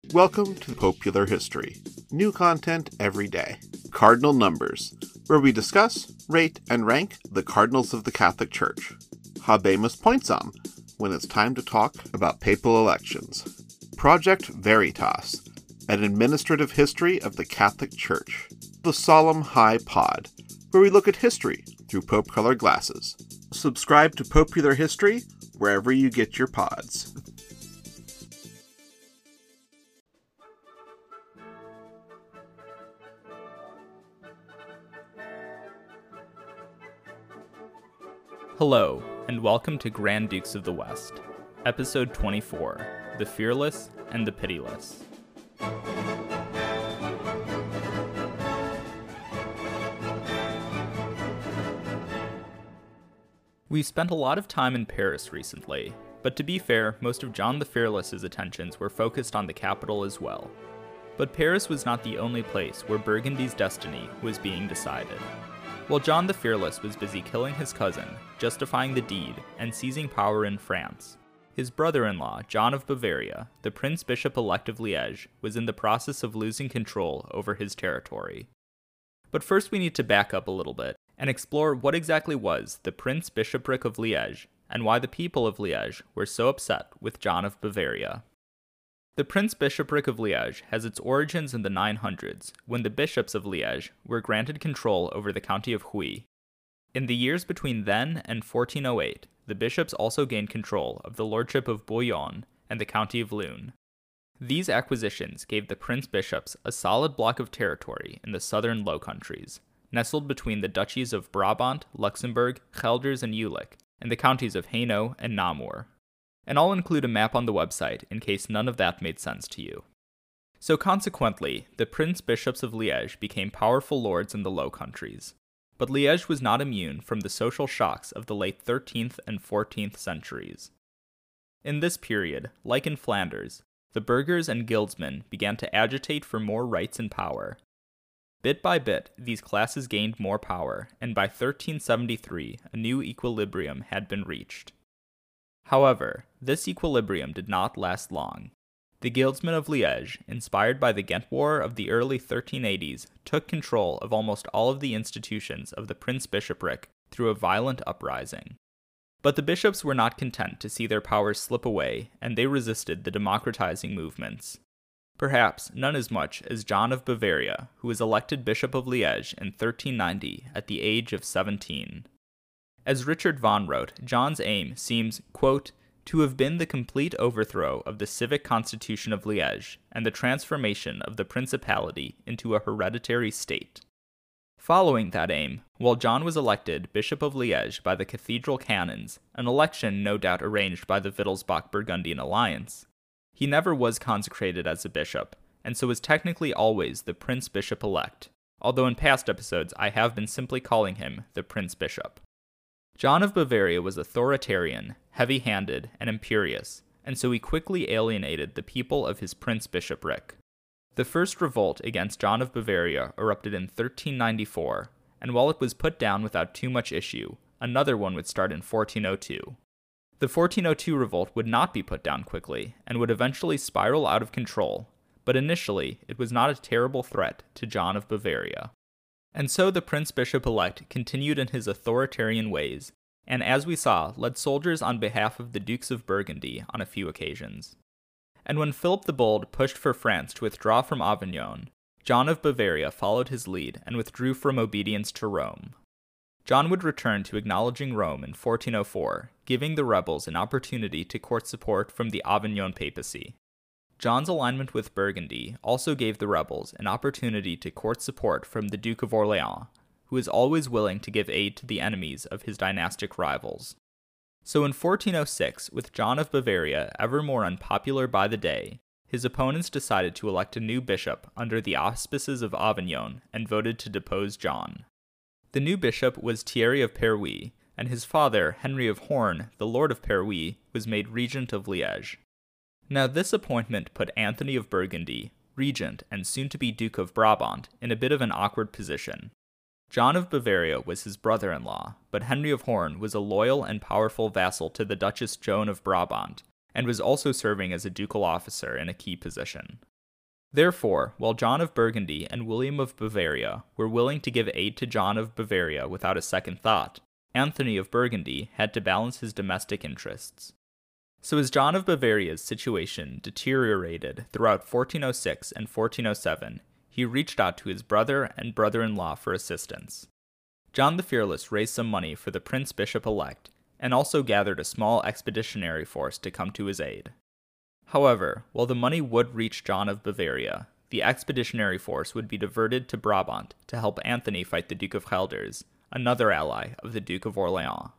Welcome to Popular History. New content every day. Cardinal Numbers, where we discuss, rate, and rank the cardinals of the Catholic Church. Habemus Pointsam, when it's time to talk about papal elections. Project Veritas, an administrative history of the Catholic Church. The Solemn High Pod, where we look at history through Pope-colored glasses. Subscribe to Popular History wherever you get your pods. Hello, and welcome to Grand Dukes of the West, Episode 24, The Fearless and the Pitiless. We've spent a lot of time in Paris recently, but to be fair, most of John the Fearless's attentions were focused on the capital as well. But Paris was not the only place where Burgundy's destiny was being decided. While John the Fearless was busy killing his cousin, justifying the deed, and seizing power in France, his brother-in-law, John of Bavaria, the Prince Bishop-elect of Liège, was in the process of losing control over his territory. But first we need to back up a little bit and explore what exactly was the Prince Bishopric of Liège and why the people of Liège were so upset with John of Bavaria. The Prince Bishopric of Liège has its origins in the 900s, when the bishops of Liège were granted control over the county of Huy. In the years between then and 1408, the bishops also gained control of the lordship of Bouillon and the county of Lune. These acquisitions gave the prince bishops a solid block of territory in the southern Low Countries, nestled between the duchies of Brabant, Luxembourg, Gelders, and Jülich, and the counties of Hainaut and Namur. And I'll include a map on the website in case none of that made sense to you. So consequently, the Prince Bishops of Liège became powerful lords in the Low Countries. But Liège was not immune from the social shocks of the late 13th and 14th centuries. In this period, like in Flanders, the burghers and guildsmen began to agitate for more rights and power. Bit by bit, these classes gained more power, and by 1373, a new equilibrium had been reached. However, this equilibrium did not last long. The guildsmen of Liège, inspired by the Ghent War of the early 1380s, took control of almost all of the institutions of the Prince Bishopric through a violent uprising. But the bishops were not content to see their powers slip away, and they resisted the democratizing movements. Perhaps none as much as John of Bavaria, who was elected Bishop of Liège in 1390 at the age of 17. As Richard Vaughan wrote, John's aim seems, quote, to have been the complete overthrow of the civic constitution of Liège and the transformation of the principality into a hereditary state. Following that aim, while John was elected Bishop of Liège by the cathedral canons, an election no doubt arranged by the Wittelsbach-Burgundian alliance, he never was consecrated as a bishop, and so was technically always the Prince Bishop-elect, although in past episodes I have been simply calling him the Prince Bishop. John of Bavaria was authoritarian, heavy-handed, and imperious, and so he quickly alienated the people of his prince bishopric. The first revolt against John of Bavaria erupted in 1394, and while it was put down without too much issue, another one would start in 1402. The 1402 revolt would not be put down quickly, and would eventually spiral out of control, but initially it was not a terrible threat to John of Bavaria. And so the Prince Bishop-elect continued in his authoritarian ways, and as we saw, led soldiers on behalf of the Dukes of Burgundy on a few occasions. And when Philip the Bold pushed for France to withdraw from Avignon, John of Bavaria followed his lead and withdrew from obedience to Rome. John would return to acknowledging Rome in 1404, giving the rebels an opportunity to court support from the Avignon papacy. John's alignment with Burgundy also gave the rebels an opportunity to court support from the Duke of Orléans, who was always willing to give aid to the enemies of his dynastic rivals. So in 1406, with John of Bavaria ever more unpopular by the day, his opponents decided to elect a new bishop under the auspices of Avignon and voted to depose John. The new bishop was Thierry of Peruy, and his father, Henry of Horn, the Lord of Peruy, was made regent of Liège. Now this appointment put Anthony of Burgundy, regent and soon-to-be Duke of Brabant, in a bit of an awkward position. John of Bavaria was his brother-in-law, but Henry of Horn was a loyal and powerful vassal to the Duchess Joan of Brabant, and was also serving as a ducal officer in a key position. Therefore, while John of Burgundy and William of Bavaria were willing to give aid to John of Bavaria without a second thought, Anthony of Burgundy had to balance his domestic interests. So as John of Bavaria's situation deteriorated throughout 1406 and 1407, he reached out to his brother and brother-in-law for assistance. John the Fearless raised some money for the prince-bishop-elect, and also gathered a small expeditionary force to come to his aid. However, while the money would reach John of Bavaria, the expeditionary force would be diverted to Brabant to help Anthony fight the Duke of Gelders, another ally of the Duke of Orleans.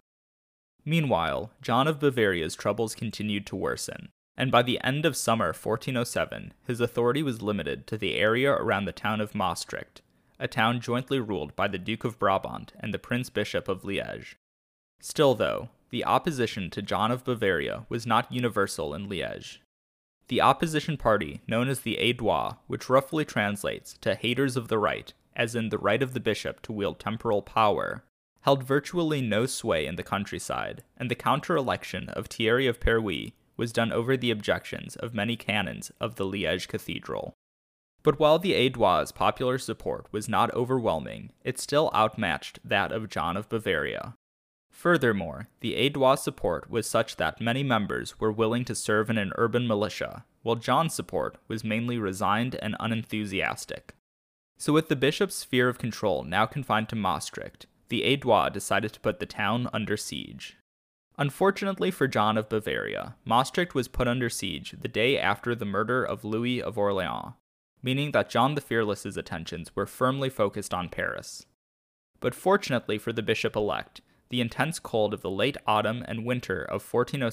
Meanwhile, John of Bavaria's troubles continued to worsen, and by the end of summer 1407, his authority was limited to the area around the town of Maastricht, a town jointly ruled by the Duke of Brabant and the Prince-Bishop of Liège. Still, though, the opposition to John of Bavaria was not universal in Liège. The opposition party, known as the Aidois, which roughly translates to haters of the right, as in the right of the bishop to wield temporal power, held virtually no sway in the countryside, and the counter-election of Thierry of Perwy was done over the objections of many canons of the Liège cathedral. But while the Aidois' popular support was not overwhelming, it still outmatched that of John of Bavaria. Furthermore, the Aidois' support was such that many members were willing to serve in an urban militia, while John's support was mainly resigned and unenthusiastic. So with the bishop's sphere of control now confined to Maastricht, the Aidois decided to put the town under siege. Unfortunately for John of Bavaria, Maastricht was put under siege the day after the murder of Louis of Orleans, meaning that John the Fearless's attentions were firmly focused on Paris. But fortunately for the bishop-elect, the intense cold of the late autumn and winter of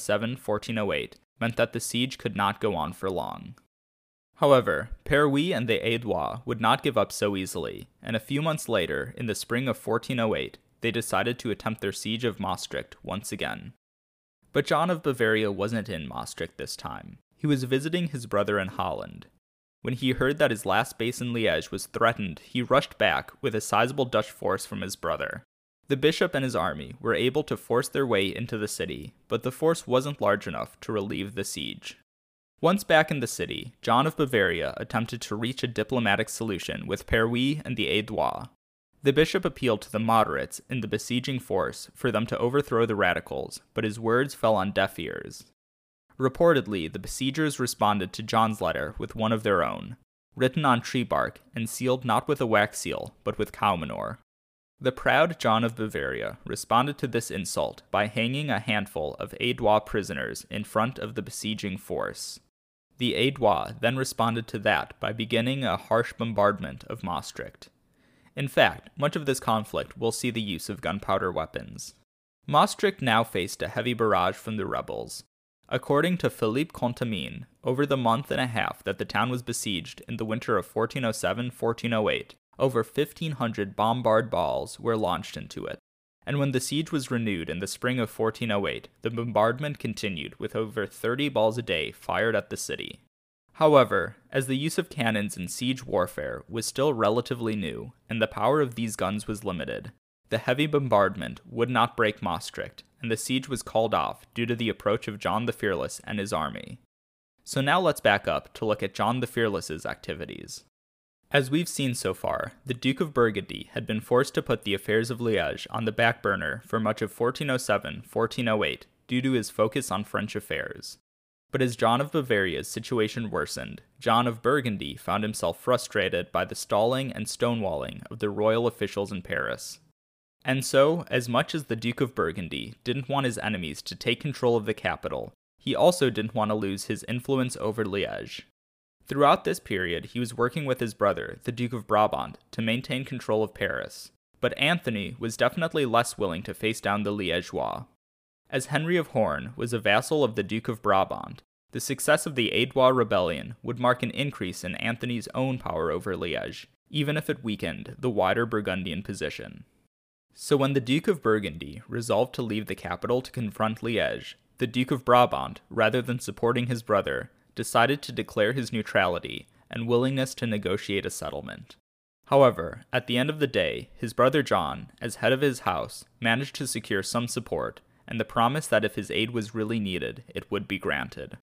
1407-1408 meant that the siege could not go on for long. However, Perwy and the Aidois would not give up so easily, and a few months later, in the spring of 1408, they decided to attempt their siege of Maastricht once again. But John of Bavaria wasn't in Maastricht this time. He was visiting his brother in Holland. When he heard that his last base in Liège was threatened, he rushed back with a sizable Dutch force from his brother. The bishop and his army were able to force their way into the city, but the force wasn't large enough to relieve the siege. Once back in the city, John of Bavaria attempted to reach a diplomatic solution with Perwy and the Aidois. The bishop appealed to the moderates in the besieging force for them to overthrow the radicals, but his words fell on deaf ears. Reportedly, the besiegers responded to John's letter with one of their own, written on tree bark and sealed not with a wax seal, but with cow manure. The proud John of Bavaria responded to this insult by hanging a handful of Aidois prisoners in front of the besieging force. The Aidois then responded to that by beginning a harsh bombardment of Maastricht. In fact, much of this conflict will see the use of gunpowder weapons. Maastricht now faced a heavy barrage from the rebels. According to Philippe Contamine, over the month and a half that the town was besieged in the winter of 1407-1408, over 1,500 bombard balls were launched into it. And when the siege was renewed in the spring of 1408, the bombardment continued with over 30 balls a day fired at the city. However, as the use of cannons in siege warfare was still relatively new, and the power of these guns was limited, the heavy bombardment would not break Maastricht, and the siege was called off due to the approach of John the Fearless and his army. So now let's back up to look at John the Fearless's activities. As we've seen so far, the Duke of Burgundy had been forced to put the affairs of Liège on the back burner for much of 1407-1408 due to his focus on French affairs. But as John of Bavaria's situation worsened, John of Burgundy found himself frustrated by the stalling and stonewalling of the royal officials in Paris. And so, as much as the Duke of Burgundy didn't want his enemies to take control of the capital, he also didn't want to lose his influence over Liège. Throughout this period, he was working with his brother, the Duke of Brabant, to maintain control of Paris, but Anthony was definitely less willing to face down the Liégeois. As Henry of Horn was a vassal of the Duke of Brabant, the success of the Aidois rebellion would mark an increase in Anthony's own power over Liège, even if it weakened the wider Burgundian position. So when the Duke of Burgundy resolved to leave the capital to confront Liège, the Duke of Brabant, rather than supporting his brother, decided to declare his neutrality and willingness to negotiate a settlement. However, at the end of the day, his brother John, as head of his house, managed to secure some support, and the promise that if his aid was really needed, it would be granted.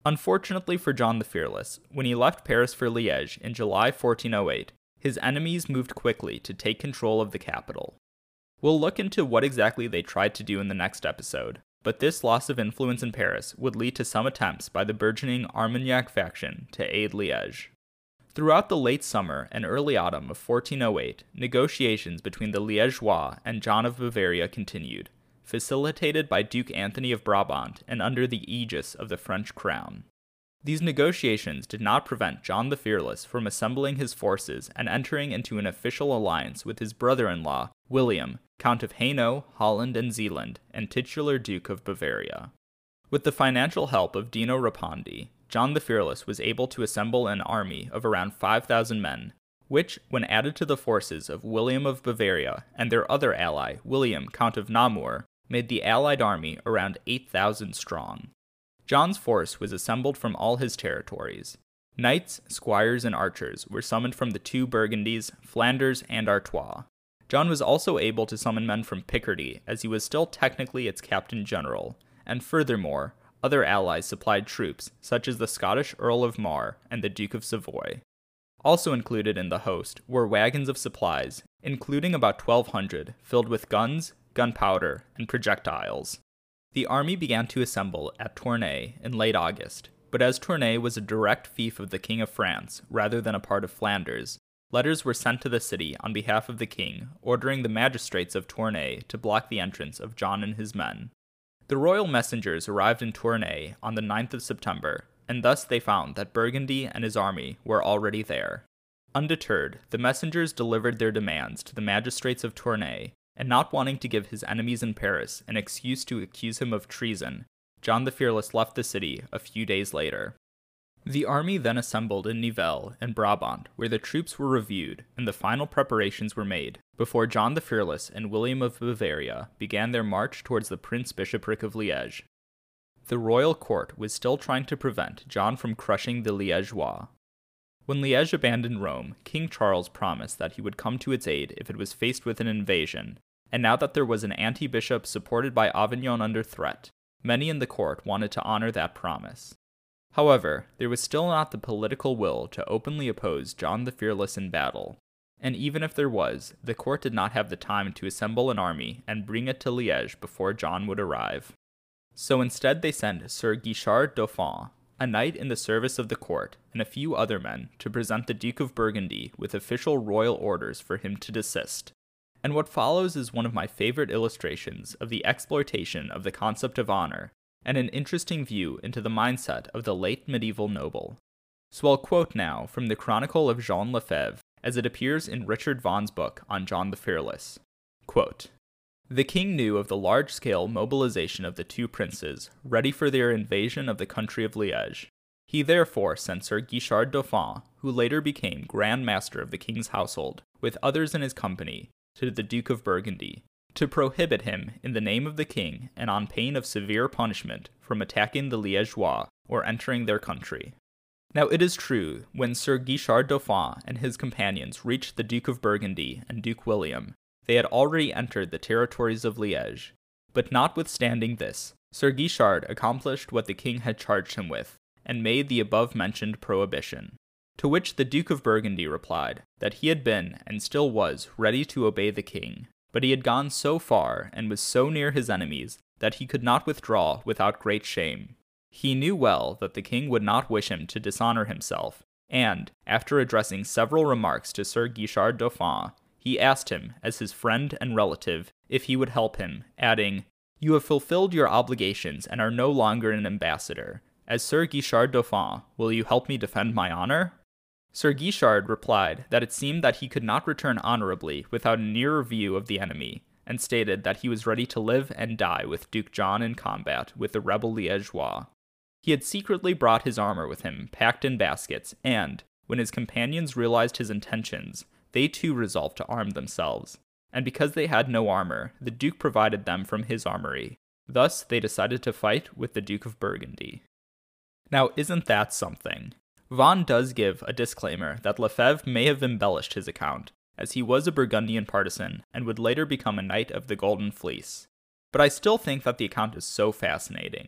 Unfortunately for John the Fearless, when he left Paris for Liège in July 1408, his enemies moved quickly to take control of the capital. We'll look into what exactly they tried to do in the next episode, but this loss of influence in Paris would lead to some attempts by the burgeoning Armagnac faction to aid Liège. Throughout the late summer and early autumn of 1408, negotiations between the Liégeois and John of Bavaria continued, facilitated by Duke Anthony of Brabant and under the aegis of the French crown. These negotiations did not prevent John the Fearless from assembling his forces and entering into an official alliance with his brother-in-law, William, Count of Hainaut, Holland and Zeeland, and titular Duke of Bavaria. With the financial help of Dino Rapondi, John the Fearless was able to assemble an army of around 5,000 men, which, when added to the forces of William of Bavaria and their other ally, William, Count of Namur, made the allied army around 8,000 strong. John's force was assembled from all his territories. Knights, squires, and archers were summoned from the two Burgundies, Flanders, and Artois. John was also able to summon men from Picardy, as he was still technically its captain general, and furthermore, other allies supplied troops, such as the Scottish Earl of Mar and the Duke of Savoy. Also included in the host were wagons of supplies, including about 1,200, filled with guns, gunpowder, and projectiles. The army began to assemble at Tournai in late August, but as Tournai was a direct fief of the King of France rather than a part of Flanders, letters were sent to the city on behalf of the king, ordering the magistrates of Tournai to block the entrance of John and his men. The royal messengers arrived in Tournai on the 9th of September, and thus they found that Burgundy and his army were already there. Undeterred, the messengers delivered their demands to the magistrates of Tournai, and not wanting to give his enemies in Paris an excuse to accuse him of treason, John the Fearless left the city a few days later. The army then assembled in Nivelles and Brabant, where the troops were reviewed and the final preparations were made, before John the Fearless and William of Bavaria began their march towards the Prince-Bishopric of Liège. The royal court was still trying to prevent John from crushing the Liégeois. When Liège abandoned Rome, King Charles promised that he would come to its aid if it was faced with an invasion, and now that there was an anti-bishop supported by Avignon under threat, many in the court wanted to honor that promise. However, there was still not the political will to openly oppose John the Fearless in battle, and even if there was, the court did not have the time to assemble an army and bring it to Liège before John would arrive. So instead they sent Sir Guichard Dauphin, a knight in the service of the court, and a few other men to present the Duke of Burgundy with official royal orders for him to desist. And what follows is one of my favorite illustrations of the exploitation of the concept of honor, and an interesting view into the mindset of the late medieval noble. So I'll quote now from the Chronicle of Jean Lefebvre, as it appears in Richard Vaughan's book on John the Fearless. Quote, "The king knew of the large-scale mobilization of the two princes, ready for their invasion of the country of Liège. He therefore sent Sir Guichard Dauphin, who later became Grand Master of the king's household, with others in his company, to the Duke of Burgundy, to prohibit him, in the name of the king, and on pain of severe punishment, from attacking the Liégeois, or entering their country." Now it is true, when Sir Guichard Dauphin and his companions reached the Duke of Burgundy and Duke William, they had already entered the territories of Liège. But notwithstanding this, Sir Guichard accomplished what the king had charged him with, and made the above-mentioned prohibition. To which the Duke of Burgundy replied that he had been, and still was, ready to obey the king, but he had gone so far and was so near his enemies that he could not withdraw without great shame. He knew well that the king would not wish him to dishonor himself, and, after addressing several remarks to Sir Guichard Dauphin, he asked him, as his friend and relative, if he would help him, adding, "You have fulfilled your obligations and are no longer an ambassador. As Sir Guichard Dauphin, will you help me defend my honor?" Sir Guichard replied that it seemed that he could not return honorably without a nearer view of the enemy, and stated that he was ready to live and die with Duke John in combat with the rebel Liégeois. He had secretly brought his armor with him, packed in baskets, and, when his companions realized his intentions, they too resolved to arm themselves. And because they had no armor, the Duke provided them from his armory. Thus, they decided to fight with the Duke of Burgundy. Now, isn't that something? Vaughan does give a disclaimer that Lefebvre may have embellished his account, as he was a Burgundian partisan and would later become a Knight of the Golden Fleece. But I still think that the account is so fascinating,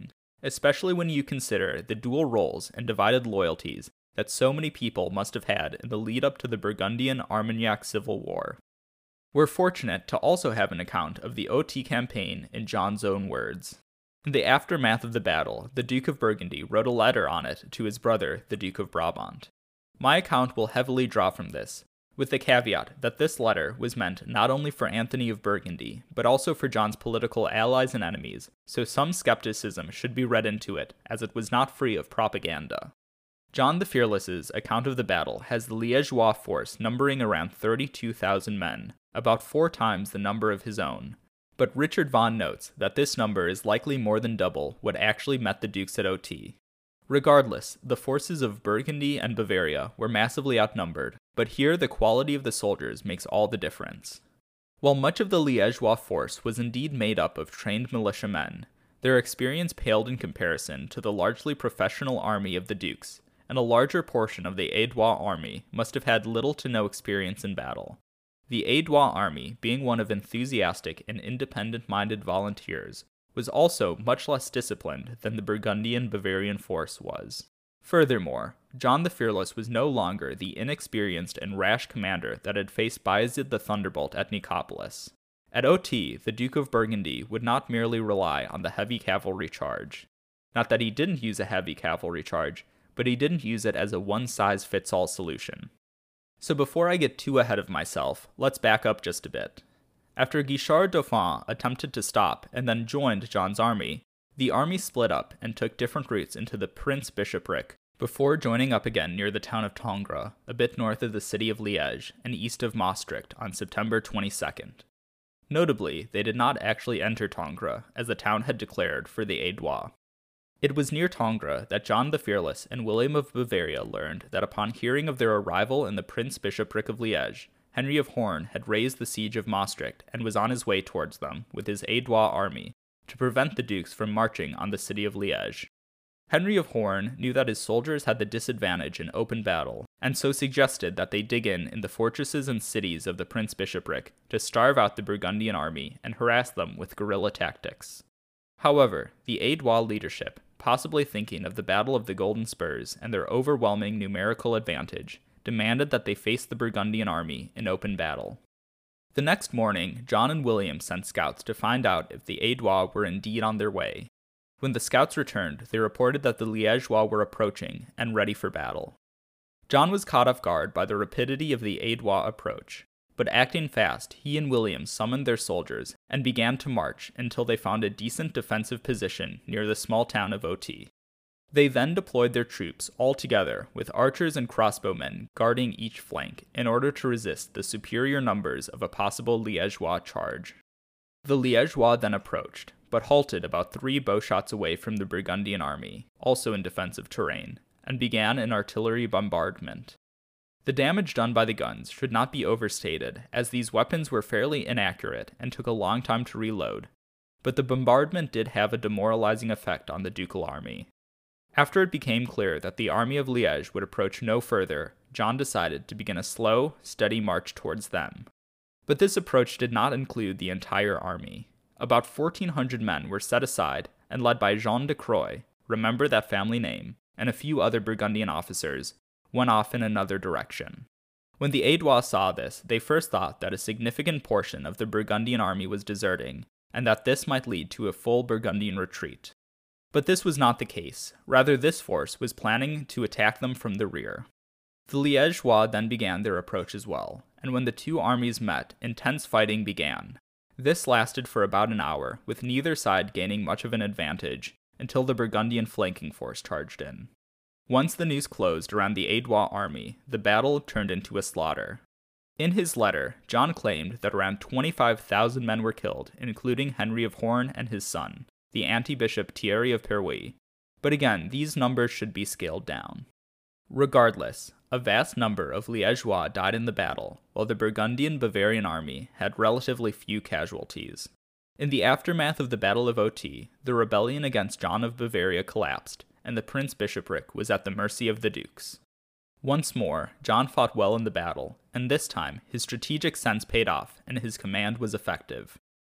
especially when you consider the dual roles and divided loyalties that so many people must have had in the lead-up to the Burgundian-Armagnac Civil War. We're fortunate to also have an account of the OT campaign in John's own words. In the aftermath of the battle, the Duke of Burgundy wrote a letter on it to his brother, the Duke of Brabant. My account will heavily draw from this, with the caveat that this letter was meant not only for Anthony of Burgundy, but also for John's political allies and enemies, so some skepticism should be read into it, as it was not free of propaganda. John the Fearless's account of the battle has the Liégeois force numbering around 32,000 men, about 4 times the number of his own. But Richard Vaughan notes that this number is likely more than double what actually met the dukes at OT. Regardless, the forces of Burgundy and Bavaria were massively outnumbered, but here the quality of the soldiers makes all the difference. While much of the Liégeois force was indeed made up of trained militiamen, their experience paled in comparison to the largely professional army of the dukes, and a larger portion of the Aidois army must have had little to no experience in battle. The Aidois army, being one of enthusiastic and independent-minded volunteers, was also much less disciplined than the Burgundian-Bavarian force was. Furthermore, John the Fearless was no longer the inexperienced and rash commander that had faced Bayezid the Thunderbolt at Nicopolis. At OT, the Duke of Burgundy would not merely rely on the heavy cavalry charge. Not that he didn't use a heavy cavalry charge, but he didn't use it as a one-size-fits-all solution. So before I get too ahead of myself, let's back up just a bit. After Guichard Dauphin attempted to stop and then joined John's army, the army split up and took different routes into the Prince Bishopric before joining up again near the town of Tongres, a bit north of the city of Liège and east of Maastricht on September 22nd. Notably, they did not actually enter Tongres, as the town had declared for the Aidois. It was near Tongres that John the Fearless and William of Bavaria learned that upon hearing of their arrival in the Prince Bishopric of Liège, Henry of Horn had raised the siege of Maastricht and was on his way towards them with his Aidois army to prevent the dukes from marching on the city of Liège. Henry of Horn knew that his soldiers had the disadvantage in open battle, and so suggested that they dig in the fortresses and cities of the Prince Bishopric to starve out the Burgundian army and harass them with guerrilla tactics. However, the Aidois leadership, possibly thinking of the Battle of the Golden Spurs and their overwhelming numerical advantage, demanded that they face the Burgundian army in open battle. The next morning, John and William sent scouts to find out if the Aidois were indeed on their way. When the scouts returned, they reported that the Liégeois were approaching and ready for battle. John was caught off guard by the rapidity of the Aidois approach, but acting fast, he and William summoned their soldiers and began to march until they found a decent defensive position near the small town of Oti. They then deployed their troops all together, with archers and crossbowmen guarding each flank in order to resist the superior numbers of a possible Liégeois charge. The Liégeois then approached, but halted about 3 bowshots away from the Burgundian army, also in defensive terrain, and began an artillery bombardment. The damage done by the guns should not be overstated, as these weapons were fairly inaccurate and took a long time to reload, but the bombardment did have a demoralizing effect on the ducal army. After it became clear that the army of Liège would approach no further, John decided to begin a slow, steady march towards them. But this approach did not include the entire army. About 1,400 men were set aside and led by Jean de Croix, remember that family name, and a few other Burgundian officers, went off in another direction. When the Aidois saw this, they first thought that a significant portion of the Burgundian army was deserting, and that this might lead to a full Burgundian retreat. But this was not the case. Rather, this force was planning to attack them from the rear. The Liégeois then began their approach as well, and when the two armies met, intense fighting began. This lasted for about an hour, with neither side gaining much of an advantage, until the Burgundian flanking force charged in. Once the noose closed around the Aidois army, the battle turned into a slaughter. In his letter, John claimed that around 25,000 men were killed, including Henry of Horn and his son, the anti-bishop Thierry of Perwy, but again, these numbers should be scaled down. Regardless, a vast number of Liégeois died in the battle, while the Burgundian-Bavarian army had relatively few casualties. In the aftermath of the Battle of Oti, the rebellion against John of Bavaria collapsed, and the Prince Bishopric was at the mercy of the dukes. Once more, John fought well in the battle, and this time his strategic sense paid off and his command was effective.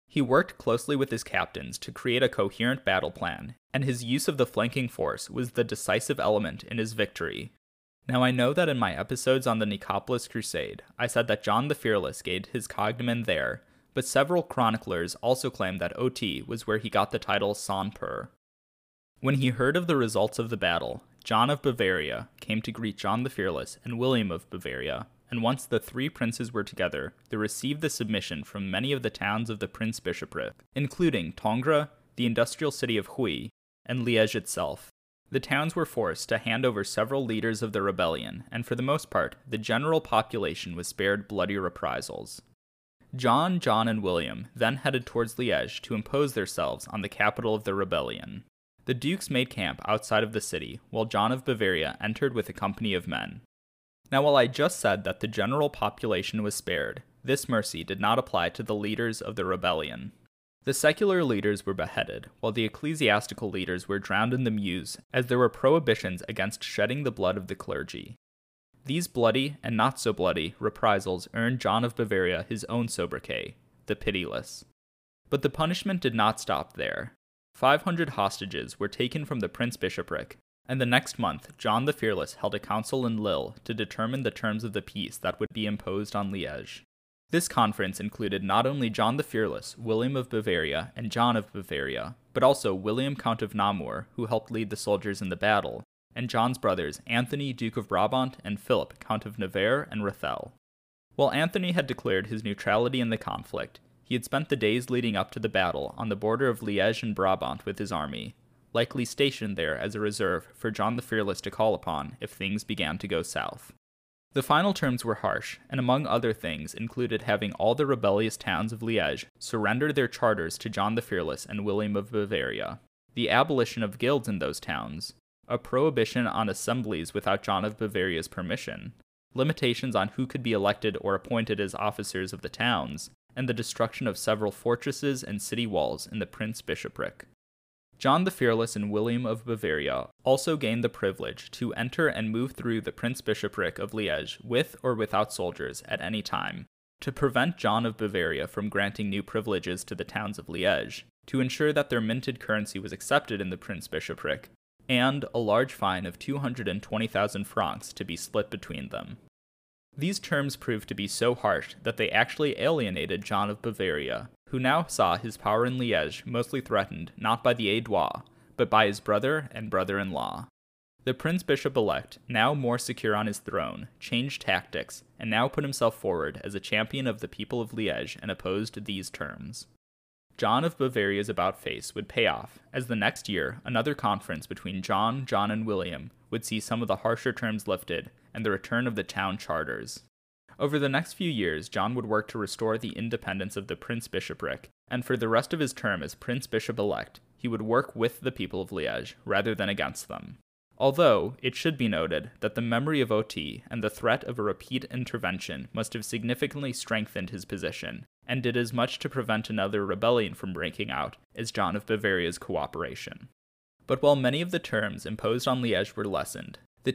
He worked closely with his captains to create a coherent battle plan, and his use of the flanking force was the decisive element in his victory. Now I know that in my episodes on the Nicopolis Crusade, I said that John the Fearless gained his cognomen there, but several chroniclers also claim that Oti was where he got the title Sans-Peur. When he heard of the results of the battle, John of Bavaria came to greet John the Fearless and William of Bavaria, and once the three princes were together, they received the submission from many of the towns of the Prince-Bishopric, including Tongres, the industrial city of Huy, and Liège itself. The towns were forced to hand over several leaders of the rebellion, and for the most part, the general population was spared bloody reprisals. John, and William then headed towards Liège to impose themselves on the capital of the rebellion. The dukes made camp outside of the city, while John of Bavaria entered with a company of men. Now, while I just said that the general population was spared, this mercy did not apply to the leaders of the rebellion. The secular leaders were beheaded, while the ecclesiastical leaders were drowned in the Meuse, as there were prohibitions against shedding the blood of the clergy. These bloody, and not so bloody, reprisals earned John of Bavaria his own sobriquet, the Pitiless. But the punishment did not stop there. 500 hostages were taken from the Prince-Bishopric, and the next month, John the Fearless held a council in Lille to determine the terms of the peace that would be imposed on Liège. This conference included not only John the Fearless, William of Bavaria, and John of Bavaria, but also William Count of Namur, who helped lead the soldiers in the battle, and John's brothers Anthony, Duke of Brabant, and Philip, Count of Nevers and Rethel. While Anthony had declared his neutrality in the conflict, he had spent the days leading up to the battle on the border of Liège and Brabant with his army, likely stationed there as a reserve for John the Fearless to call upon if things began to go south. The final terms were harsh, and among other things included having all the rebellious towns of Liège surrender their charters to John the Fearless and William of Bavaria, the abolition of guilds in those towns, a prohibition on assemblies without John of Bavaria's permission, limitations on who could be elected or appointed as officers of the towns, and the destruction of several fortresses and city walls in the Prince-Bishopric. John the Fearless and William of Bavaria also gained the privilege to enter and move through the Prince-Bishopric of Liège with or without soldiers at any time, to prevent John of Bavaria from granting new privileges to the towns of Liège, to ensure that their minted currency was accepted in the Prince-Bishopric, and a large fine of 220,000 francs to be split between them. These terms proved to be so harsh that they actually alienated John of Bavaria, who now saw his power in Liège mostly threatened not by the Aidois, but by his brother and brother-in-law. The Prince-Bishop-elect, now more secure on his throne, changed tactics, and now put himself forward as a champion of the people of Liège and opposed these terms. John of Bavaria's about-face would pay off, as the next year another conference between John, and William would see some of the harsher terms lifted and the return of the town charters. Over the next few years, John would work to restore the independence of the Prince-Bishopric, and for the rest of his term as Prince-Bishop-elect, he would work with the people of Liège rather than against them. Although, it should be noted that the memory of Oti and the threat of a repeat intervention must have significantly strengthened his position, and did as much to prevent another rebellion from breaking out as John of Bavaria's cooperation. But while many of the terms imposed on Liège were lessened, the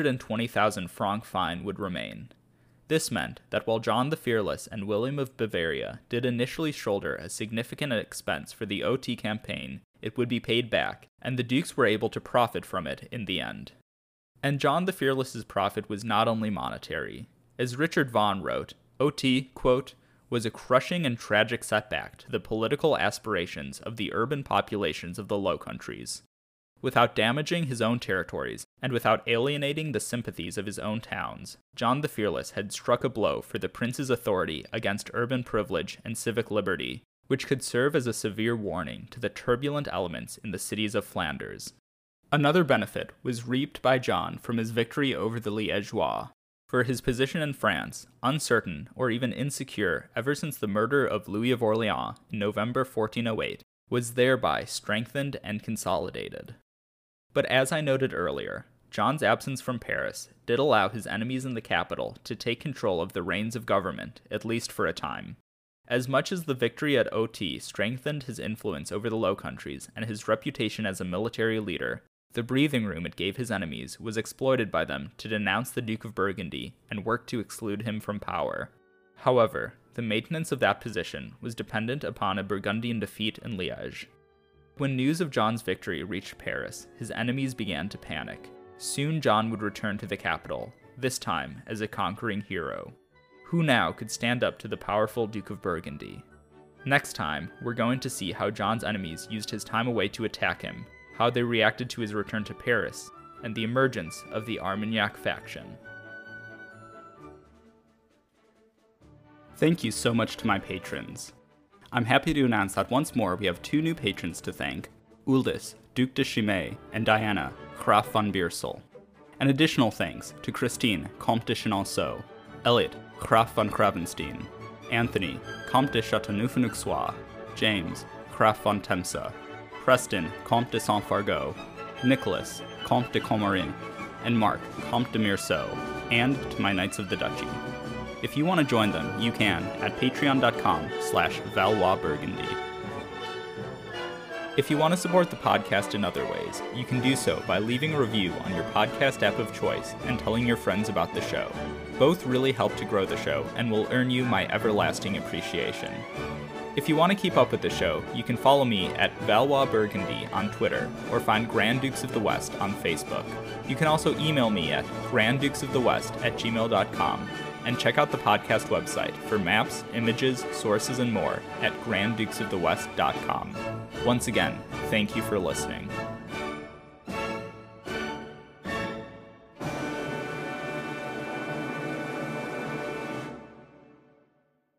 220,000 franc fine would remain. This meant that while John the Fearless and William of Bavaria did initially shoulder a significant expense for the Oti campaign, it would be paid back, and the dukes were able to profit from it in the end. And John the Fearless's profit was not only monetary. As Richard Vaughan wrote, Oti, quote, was a crushing and tragic setback to the political aspirations of the urban populations of the Low Countries. Without damaging his own territories, and without alienating the sympathies of his own towns, John the Fearless had struck a blow for the prince's authority against urban privilege and civic liberty, which could serve as a severe warning to the turbulent elements in the cities of Flanders. Another benefit was reaped by John from his victory over the Liégeois, for his position in France, uncertain or even insecure ever since the murder of Louis of Orleans in November 1408, was thereby strengthened and consolidated. But as I noted earlier, John's absence from Paris did allow his enemies in the capital to take control of the reins of government, at least for a time. As much as the victory at Oti strengthened his influence over the Low Countries and his reputation as a military leader, the breathing room it gave his enemies was exploited by them to denounce the Duke of Burgundy and work to exclude him from power. However, the maintenance of that position was dependent upon a Burgundian defeat in Liège. When news of John's victory reached Paris, his enemies began to panic. Soon John would return to the capital, this time as a conquering hero. Who now could stand up to the powerful Duke of Burgundy? Next time, we're going to see how John's enemies used his time away to attack him, how they reacted to his return to Paris, and the emergence of the Armagnac faction. Thank you so much to my patrons. I'm happy to announce that once more we have 2 new patrons to thank, Uldis, Duc de Chimay, and Diana, Graf von Beersel. And additional thanks to Christine, Comte de Chenonceau, Elliot, Graf von Kravenstein, Anthony, Comte de Chateauneuf-en-Auxois, James, Graf von Temsa, Preston, Comte de Saint-Fargeau, Nicholas, Comte de Comarin, and Mark, Comte de Meursault, and to my Knights of the Duchy. If you want to join them, you can at patreon.com/ValoisBurgundy. If you want to support the podcast in other ways, you can do so by leaving a review on your podcast app of choice and telling your friends about the show. Both really help to grow the show and will earn you my everlasting appreciation. If you want to keep up with the show, you can follow me at Valois Burgundy on Twitter or find Grand Dukes of the West on Facebook. You can also email me at granddukesofthewest@gmail.com and check out the podcast website for maps, images, sources, and more at granddukesofthewest.com. Once again, thank you for listening.